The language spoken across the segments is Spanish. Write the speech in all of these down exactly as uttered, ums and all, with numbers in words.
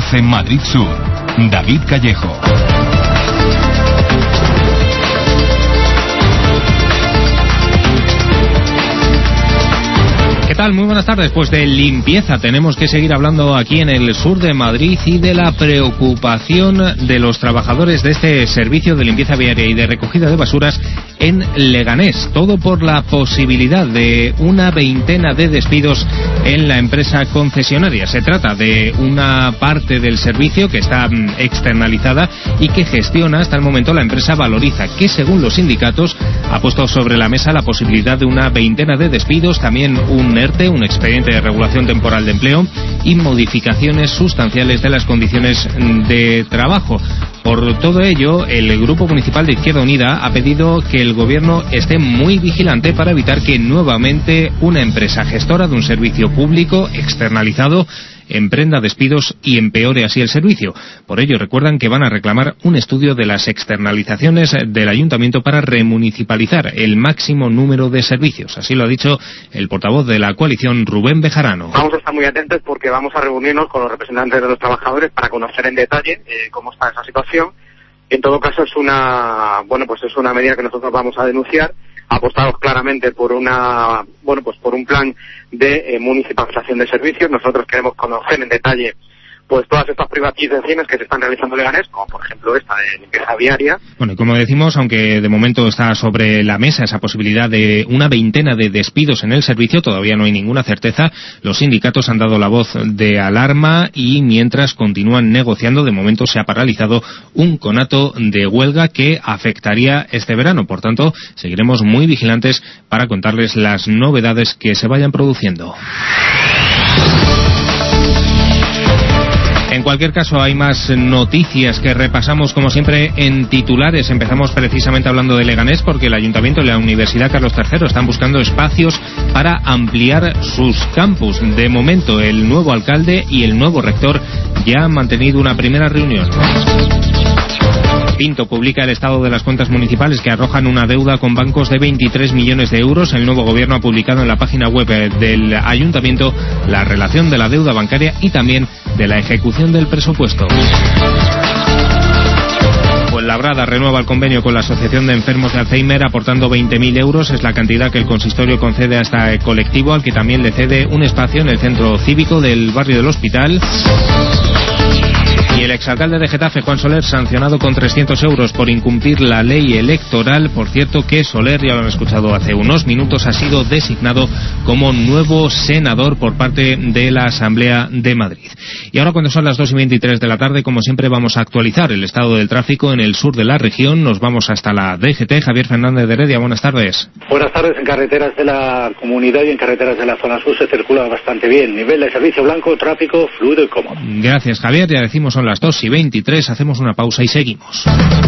catorce Madrid Sur. David Callejo. ¿Qué tal? Muy buenas tardes. Pues de limpieza tenemos que seguir hablando aquí en el sur de Madrid y de la preocupación de los trabajadores de este servicio de limpieza viaria y de recogida de basuras en Leganés. Todo por la posibilidad de una veintena de despidos en la empresa concesionaria. Se trata de una parte del servicio que está externalizada y que gestiona hasta el momento la empresa Valoriza, que según los sindicatos ha puesto sobre la mesa la posibilidad de una veintena de despidos, también un ERTE, un expediente de regulación temporal de empleo, y modificaciones sustanciales de las condiciones de trabajo. Por todo ello, el Grupo Municipal de Izquierda Unida ha pedido que el Gobierno esté muy vigilante para evitar que nuevamente una empresa gestora de un servicio público externalizado emprenda despidos y empeore así el servicio. Por ello, recuerdan que van a reclamar un estudio de las externalizaciones del Ayuntamiento para remunicipalizar el máximo número de servicios. Así lo ha dicho el portavoz de la coalición, Rubén Bejarano. Vamos a estar muy atentos porque vamos a reunirnos con los representantes de los trabajadores para conocer en detalle eh, cómo está esa situación. En todo caso, es una, bueno, pues es una medida que nosotros vamos a denunciar. Apostamos claramente por una, bueno, pues por un plan de eh, municipalización de servicios. Nosotros queremos conocer en detalle pues todas estas privatizaciones que se están realizando en Leganés, como por ejemplo esta de limpieza viaria. Bueno, y como decimos, aunque de momento está sobre la mesa esa posibilidad de una veintena de despidos en el servicio, todavía no hay ninguna certeza. Los sindicatos han dado la voz de alarma y mientras continúan negociando, de momento se ha paralizado un conato de huelga que afectaría este verano. Por tanto, seguiremos muy vigilantes para contarles las novedades que se vayan produciendo. En cualquier caso, hay más noticias que repasamos, como siempre, en titulares. Empezamos precisamente hablando de Leganés, porque el Ayuntamiento y la Universidad Carlos tercero están buscando espacios para ampliar sus campus. De momento, el nuevo alcalde y el nuevo rector ya han mantenido una primera reunión. Pinto publica el estado de las cuentas municipales que arrojan una deuda con bancos de veintitrés millones de euros. El nuevo gobierno ha publicado en la página web del ayuntamiento la relación de la deuda bancaria y también de la ejecución del presupuesto. Fuenlabrada renueva el convenio con la Asociación de Enfermos de Alzheimer aportando veinte mil euros. Es la cantidad que el consistorio concede a este colectivo, al que también le cede un espacio en el centro cívico del barrio del Hospital. Y el exalcalde de Getafe, Juan Soler, sancionado con trescientos euros por incumplir la ley electoral. Por cierto que Soler, ya lo han escuchado hace unos minutos, ha sido designado como nuevo senador por parte de la Asamblea de Madrid. Y ahora, cuando son las dos y veintitrés de la tarde, como siempre, vamos a actualizar el estado del tráfico en el sur de la región. Nos vamos hasta la D G T. Javier Fernández de Heredia, buenas tardes. Buenas tardes. En carreteras de la comunidad y en carreteras de la zona sur se circula bastante bien. Nivel de servicio blanco, tráfico fluido y cómodo. Gracias, Javier. Ya decimos, son las dos y veintitrés, hacemos una pausa y seguimos.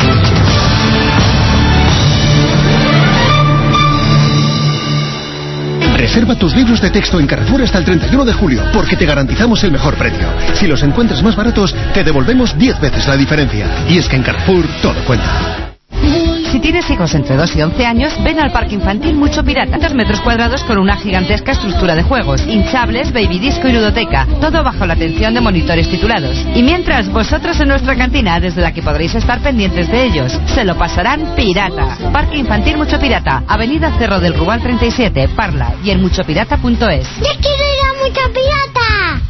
Reserva tus libros de texto en Carrefour hasta el treinta y uno de julio, porque te garantizamos el mejor precio. Si los encuentras más baratos, te devolvemos diez veces la diferencia. Y es que en Carrefour todo cuenta. Si tienes hijos entre dos y once años, ven al Parque Infantil Mucho Pirata. Dos metros cuadrados con una gigantesca estructura de juegos, hinchables, baby disco y ludoteca. Todo bajo la atención de monitores titulados. Y mientras, vosotros en nuestra cantina, desde la que podréis estar pendientes de ellos. Se lo pasarán pirata. Parque Infantil Mucho Pirata, Avenida Cerro del Rubal treinta y siete, Parla y en mucho pirata punto es. ¡Yo quiero ir a Mucho Pirata!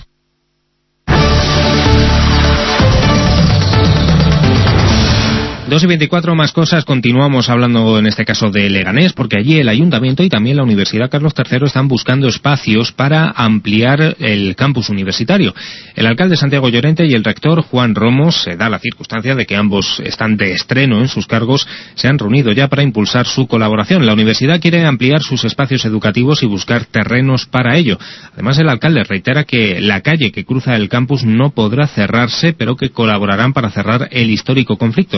dos y veinticuatro, más cosas. Continuamos hablando en este caso de Leganés, porque allí el Ayuntamiento y también la Universidad Carlos tercero están buscando espacios para ampliar el campus universitario. El alcalde Santiago Llorente y el rector Juan Romos, se da la circunstancia de que ambos están de estreno en sus cargos, se han reunido ya para impulsar su colaboración. La universidad quiere ampliar sus espacios educativos y buscar terrenos para ello. Además, el alcalde reitera que la calle que cruza el campus no podrá cerrarse, pero que colaborarán para cerrar el histórico conflicto. Ya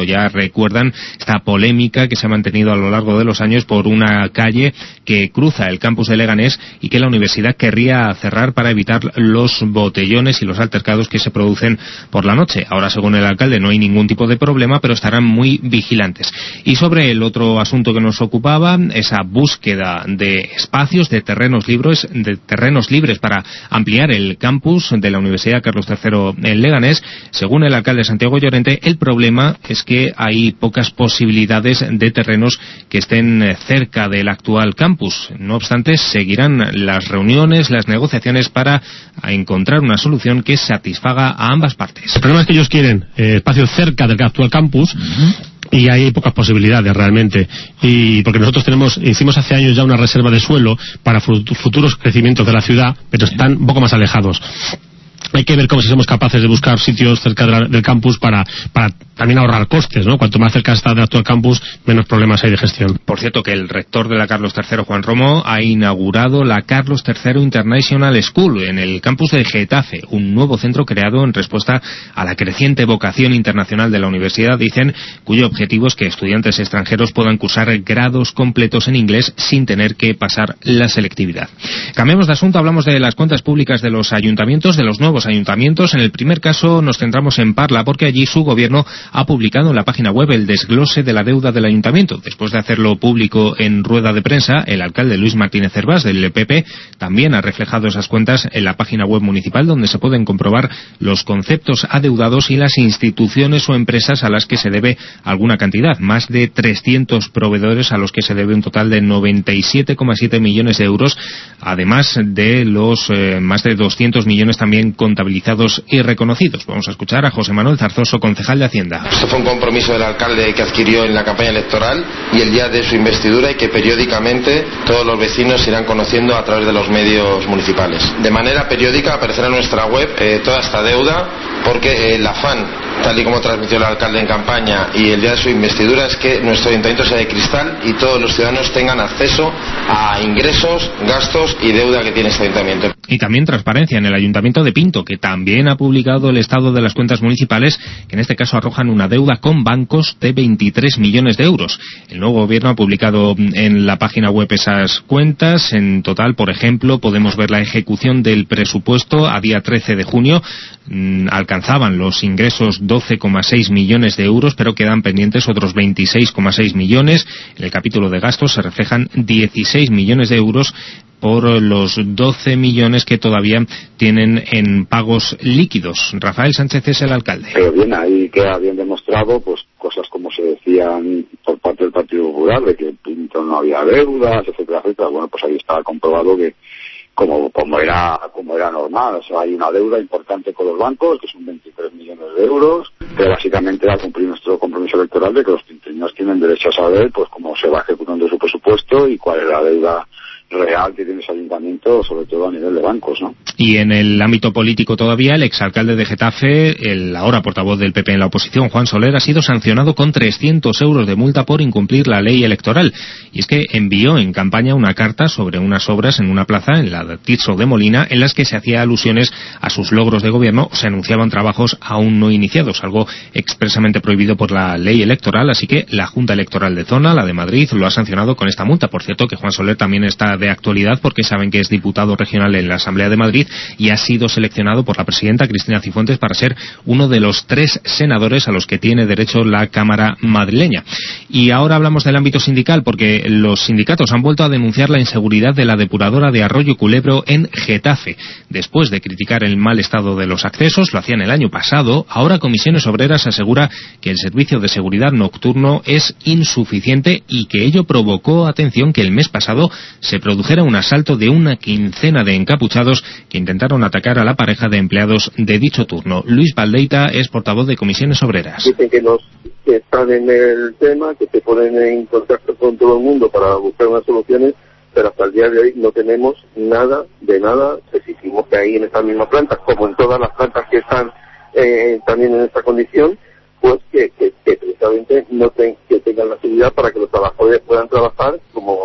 recuerdan esta polémica que se ha mantenido a lo largo de los años por una calle que cruza el campus de Leganés y que la universidad querría cerrar para evitar los botellones y los altercados que se producen por la noche. Ahora, según el alcalde, no hay ningún tipo de problema, pero estarán muy vigilantes. Y sobre el otro asunto que nos ocupaba, esa búsqueda de espacios, de terrenos libres, de terrenos libres para ampliar el campus de la Universidad Carlos tercero en Leganés, según el alcalde Santiago Llorente, el problema es que hay pocas posibilidades de terrenos que estén cerca del actual campus. No obstante, seguirán las reuniones, las negociaciones para encontrar una solución que satisfaga a ambas partes. El problema es que ellos quieren eh, espacios cerca del actual campus. Uh-huh. Y hay pocas posibilidades realmente, y porque nosotros tenemos, hicimos hace años ya una reserva de suelo para futuros crecimientos de la ciudad, pero están un poco más alejados. Hay que ver cómo si somos capaces de buscar sitios cerca de la, del campus para, para también ahorrar costes, ¿no? Cuanto más cerca está del actual campus, menos problemas hay de gestión. Por cierto, que el rector de la Carlos tercero, Juan Romo, ha inaugurado la Carlos tercero International School en el campus de Getafe, un nuevo centro creado en respuesta a la creciente vocación internacional de la universidad, dicen, cuyo objetivo es que estudiantes extranjeros puedan cursar grados completos en inglés sin tener que pasar la selectividad. Cambiamos de asunto, hablamos de las cuentas públicas de los ayuntamientos, de los nuevos ayuntamientos. En el primer caso nos centramos en Parla, porque allí su gobierno ha publicado en la página web el desglose de la deuda del ayuntamiento. Después de hacerlo público en rueda de prensa, el alcalde Luis Martínez Hervás del P P también ha reflejado esas cuentas en la página web municipal, donde se pueden comprobar los conceptos adeudados y las instituciones o empresas a las que se debe alguna cantidad. Más de trescientos proveedores a los que se debe un total de noventa y siete coma siete millones de euros, además de los eh, más de doscientos millones también contabilizados y reconocidos. Vamos a escuchar a José Manuel Zarzoso, concejal de Hacienda. Esto fue un compromiso del alcalde que adquirió en la campaña electoral y el día de su investidura, y que periódicamente todos los vecinos irán conociendo a través de los medios municipales. De manera periódica aparecerá en nuestra web eh, toda esta deuda, porque eh, el afán, tal y como transmitió el alcalde en campaña y el día de su investidura, es que nuestro ayuntamiento sea de cristal y todos los ciudadanos tengan acceso a ingresos, gastos y deuda que tiene este ayuntamiento. Y también transparencia en el ayuntamiento de Pinto, que también ha publicado el estado de las cuentas municipales, que en este caso arrojan una deuda con bancos de veintitrés millones de euros. El nuevo gobierno ha publicado en la página web esas cuentas. En total, por ejemplo, podemos ver la ejecución del presupuesto a día trece de junio. Mm, alcanzaban los ingresos doce coma seis millones de euros, pero quedan pendientes otros veintiséis coma seis millones. En el capítulo de gastos se reflejan dieciséis millones de euros por los doce millones que todavía tienen en pagos líquidos. Rafael Sánchez es el alcalde. Pero bien, ahí queda bien demostrado pues cosas como se decían por parte del Partido Popular, de que en Pinto no había deudas, etcétera, etcétera. Bueno, pues ahí estaba comprobado que como como era como era normal, o sea, hay una deuda importante con los bancos, que son veintitrés millones de euros, que básicamente era cumplir nuestro compromiso electoral de que los pinteños tienen derecho a saber pues cómo se va ejecutando su presupuesto y cuál es la deuda real que tiene ese ayuntamiento, sobre todo a nivel de bancos, ¿no? Y en el ámbito político todavía, el exalcalde de Getafe, el ahora portavoz del P P en la oposición, Juan Soler, ha sido sancionado con trescientos euros de multa por incumplir la ley electoral. Y es que envió en campaña una carta sobre unas obras en una plaza, en la de Tirso de Molina, en las que se hacía alusiones a sus logros de gobierno o se anunciaban trabajos aún no iniciados, algo expresamente prohibido por la ley electoral. Así que la Junta Electoral de Zona, la de Madrid, lo ha sancionado con esta multa. Por cierto, que Juan Soler también está de actualidad, porque saben que es diputado regional en la Asamblea de Madrid y ha sido seleccionado por la presidenta Cristina Cifuentes para ser uno de los tres senadores a los que tiene derecho la Cámara madrileña. Y ahora hablamos del ámbito sindical, porque los sindicatos han vuelto a denunciar la inseguridad de la depuradora de Arroyo Culebro en Getafe. Después de criticar el mal estado de los accesos, lo hacían el año pasado, ahora Comisiones Obreras asegura que el servicio de seguridad nocturno es insuficiente y que ello provocó, atención, que el mes pasado se produjera un asalto de una quincena de encapuchados que intentaron atacar a la pareja de empleados de dicho turno. Luis Valdeita es portavoz de Comisiones Obreras. Dicen que, nos, que están en el tema, que se ponen en contacto con todo el mundo para buscar unas soluciones, pero hasta el día de hoy no tenemos nada de nada. Exigimos que ahí en estas mismas plantas, como en todas las plantas que están eh, también en esta condición, pues que, que, que precisamente no ten, que tengan la seguridad para que los trabajadores puedan trabajar como, como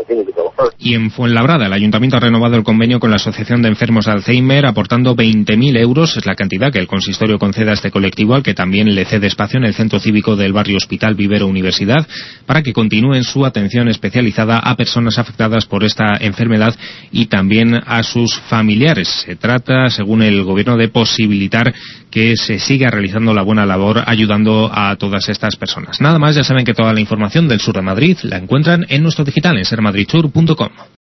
tienen que trabajar. Y en Fuenlabrada, el Ayuntamiento ha renovado el convenio con la Asociación de Enfermos de Alzheimer, aportando veinte mil euros, es la cantidad que el consistorio concede a este colectivo, al que también le cede espacio en el centro cívico del barrio Hospital Vivero Universidad, para que continúen su atención especializada a personas afectadas por esta enfermedad y también a sus familiares. Se trata, según el Gobierno, de posibilitar que se siga realizando la buena labor ayudando a todas estas personas. Nada más, ya saben que toda la información del sur de Madrid la encuentran en nuestro digital en ser madrid sur punto com.